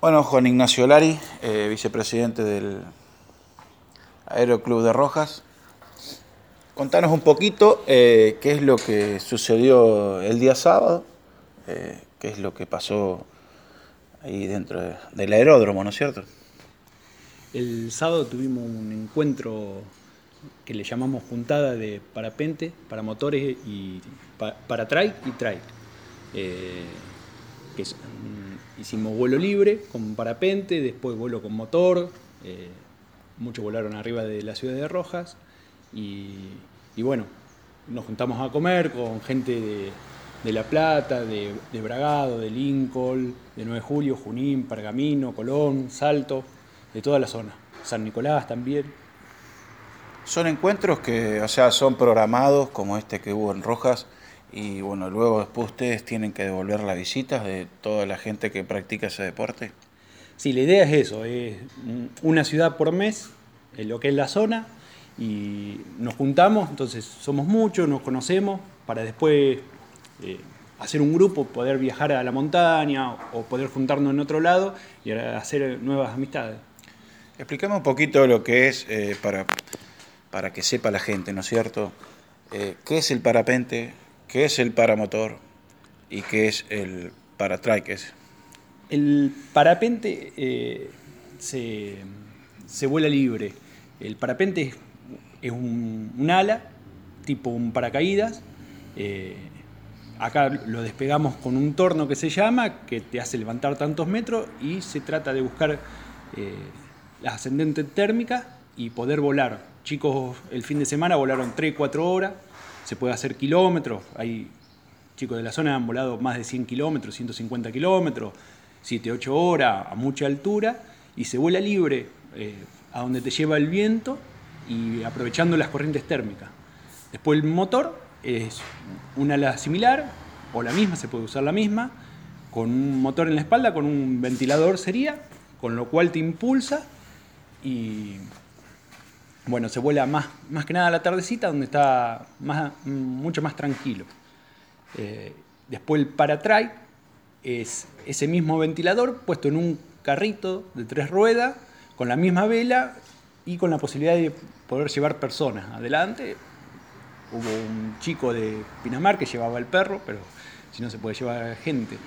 Bueno, Juan Ignacio Lari, vicepresidente del Aeroclub de Rojas. Contanos un poquito qué es lo que sucedió el día sábado, qué es lo que pasó ahí dentro del aeródromo, ¿no es cierto? El sábado tuvimos un encuentro que le llamamos juntada de parapente, para motores y para trike y trike. Hicimos vuelo libre con parapente, después vuelo con motor, muchos volaron arriba de la ciudad de Rojas y bueno, nos juntamos a comer con gente de La Plata, de Bragado, de Lincoln, de 9 de Julio, Junín, Pergamino, Colón, Salto, de toda la zona, San Nicolás también. Son encuentros que, son programados como este que hubo en Rojas y bueno, luego después ustedes tienen que devolver las visitas de toda la gente que practica ese deporte. Sí, la idea es eso, es una ciudad por mes, en lo que es la zona, y nos juntamos, entonces somos muchos, nos conocemos, para después hacer un grupo, poder viajar a la montaña o poder juntarnos en otro lado y hacer nuevas amistades. Explícame un poquito lo que es, para que sepa la gente, ¿no es cierto? ¿Qué es el parapente? ¿Qué es el paramotor? ¿Y qué es el paratrike? El parapente se vuela libre. El parapente es un ala, tipo un paracaídas. Acá lo despegamos con un torno que se llama, que te hace levantar tantos metros y se trata de buscar las ascendentes térmicas y poder volar. Chicos el fin de semana volaron 3-4 horas, se puede hacer kilómetros, hay chicos de la zona han volado más de 100 kilómetros, 150 kilómetros, 7-8 horas a mucha altura y se vuela libre a donde te lleva el viento y aprovechando las corrientes térmicas. Después el motor es un ala similar o la misma, se puede usar la misma, con un motor en la espalda, con un ventilador sería, con lo cual te impulsa y bueno, se vuela más que nada a la tardecita donde está mucho más tranquilo. Después el paratrike es ese mismo ventilador puesto en un carrito de 3 ruedas con la misma vela y con la posibilidad de poder llevar personas adelante. Hubo un chico de Pinamar que llevaba el perro, pero si no se puede llevar gente.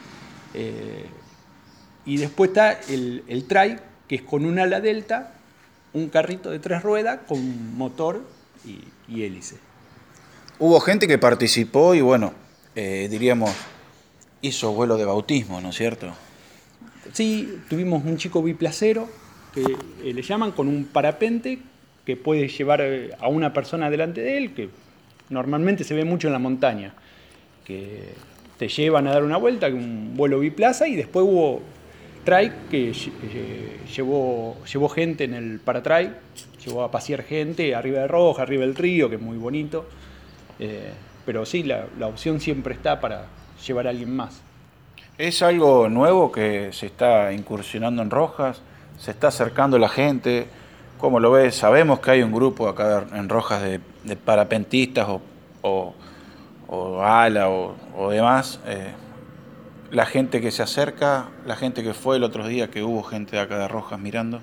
Y después está el trike, que es con un ala delta, un carrito de 3 ruedas con motor y hélice. Hubo gente que participó y bueno, diríamos, hizo vuelo de bautismo, ¿no es cierto? Sí, tuvimos un chico biplacero, que le llaman, con un parapente que puede llevar a una persona delante de él, que normalmente se ve mucho en la montaña, que te llevan a dar una vuelta, un vuelo biplaza, y después hubo trike que llevó gente en el paratrike, llevó a pasear gente arriba de Roja, arriba del río, que es muy bonito, pero sí, la opción siempre está para llevar a alguien más. ¿Es algo nuevo que se está incursionando en Rojas? ¿Se está acercando la gente? ¿Cómo lo ves? Sabemos que hay un grupo acá en Rojas de parapentistas o ala o demás. La gente que se acerca, la gente que fue el otro día, que hubo gente de acá de Rojas mirando.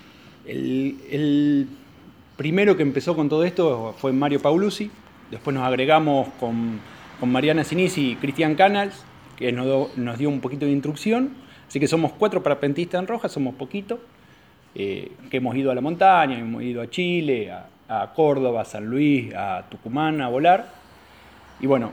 El primero que empezó con todo esto fue Mario Paulucci, después nos agregamos con Mariana Sinisi y Cristian Canals, que nos dio un poquito de instrucción, así que somos 4 parapentistas en Rojas, somos poquito, que hemos ido a la montaña, hemos ido a Chile, a Córdoba, a San Luis, a Tucumán a volar, y bueno,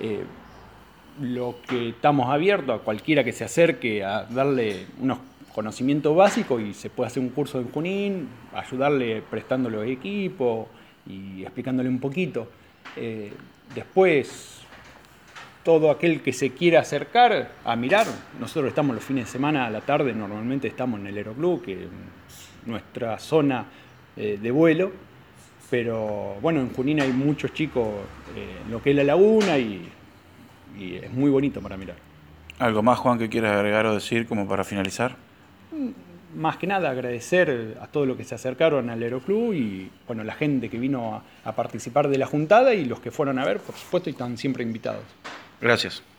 lo que estamos abiertos a cualquiera que se acerque a darle unos conocimientos básicos y se puede hacer un curso en Junín, ayudarle prestándole equipo y explicándole un poquito. Después, todo aquel que se quiera acercar a mirar, nosotros estamos los fines de semana a la tarde, normalmente estamos en el Aeroclub, que es nuestra zona de vuelo, pero bueno, en Junín hay muchos chicos en lo que es la laguna y es muy bonito para mirar. ¿Algo más, Juan, que quieras agregar o decir como para finalizar? Más que nada agradecer a todos los que se acercaron al Aeroclub y bueno, la gente que vino a participar de la juntada y los que fueron a ver, por supuesto, y están siempre invitados. Gracias.